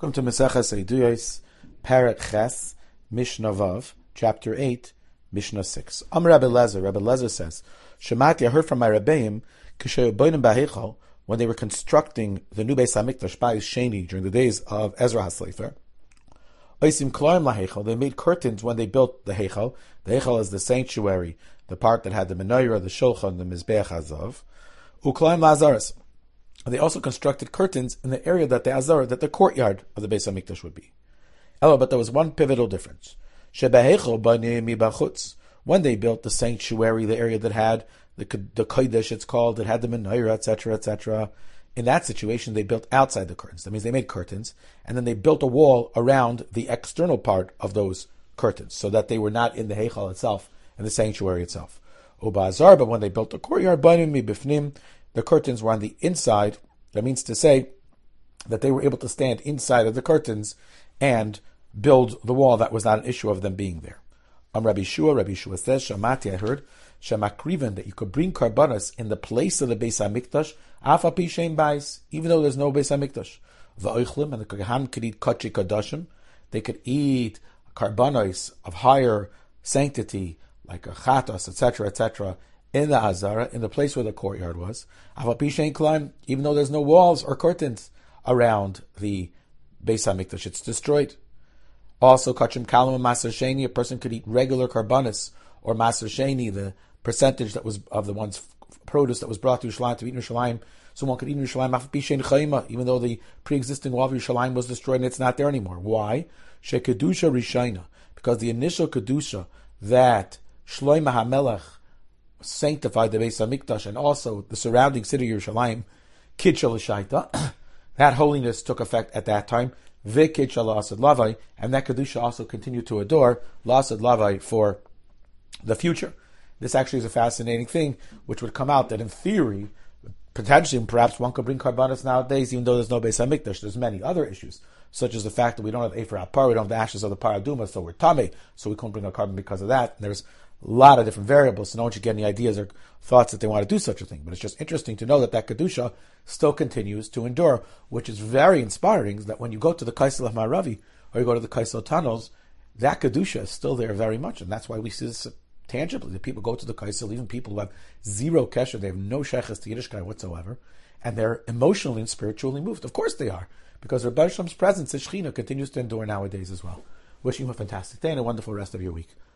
Welcome to Maseches Eiduyos, Perek Ches, Mishnah Vav, Chapter 8, Mishnah 6. Rabbi Lezer says, Shemati, I heard from my Rebbeim, when they were constructing the new Beis HaMikdash, Bayis Sheni, during the days of Ezra HaSlefer, they made curtains when they built the Heichal. The Heichal is the sanctuary, the part that had the menorah, the shulchan, the mizbeach hazav. Uklaim la'azaras. They also constructed curtains in the area that the courtyard of the Beis HaMikdash would be. But there was one pivotal difference. When they built the sanctuary, the area that had the kodesh, it's called, it had the menorah, etc., etc. In that situation, they built outside the curtains. That means they made curtains, and then they built a wall around the external part of those curtains, so that they were not in the heichal itself, in the sanctuary itself. But when they built the courtyard, the curtains were on the inside. That means to say that they were able to stand inside of the curtains and build the wall. That was not an issue of them being there. Rabbi Shua says, Shamati, I heard, Shamakriven, that you could bring karbanos in the place of the Beis HaMikdash, Afa Pishem Bais, even though there's no Beis HaMikdash. V'oichlim, and the Kohen could eat kachi kadashim. They could eat karbanos of higher sanctity, like a chatos, etc., etc., in the Hazara, in the place where the courtyard was. Afa Pishem Klein, even though there's no walls or curtains around the Beis HaMikdash, it's destroyed. Also, kachim kalam and maser sheni, a person could eat regular karbanos or maser sheni, the percentage that was of the one's produce that was brought to Yerushalayim to eat in Yerushalayim. Someone could eat in Yerushalayim after Pishen Chayma, even though the pre-existing wall of Yerushalayim was destroyed and it's not there anymore. Why? Shekedusha Rishayna, because the initial kedusha that Shlomo HaMelech sanctified the Beis HaMikdash and also the surrounding city of Yerushalayim, Kidshal Shaita, that holiness took effect at that time. V'kidshal La'asad Lavai, and that kedusha also continued to adore La'asad Lavai for the future. This actually is a fascinating thing, which would come out that in theory, potentially, perhaps one could bring karbanos nowadays, even though there's no Beis HaMikdash. There's many other issues, such as the fact that we don't have Efer HaPar, we don't have the ashes of the Paraduma, so we're Tameh, so we couldn't bring a carbon because of that. And there's a lot of different variables, so no one should get any ideas or thoughts that they want to do such a thing. But it's just interesting to know that that Kedusha still continues to endure, which is very inspiring, that when you go to the Kaisel of Maravi, or you go to the Kaisel tunnels, that Kedusha is still there very much, and that's why we see this tangibly. The people go to the Kaisel, even people who have zero kesher, they have no sheches to Yiddishkeit whatsoever, and they're emotionally and spiritually moved. Of course they are, because Rebbe Sham's presence, the Shechina, continues to endure nowadays as well. Wishing you a fantastic day and a wonderful rest of your week.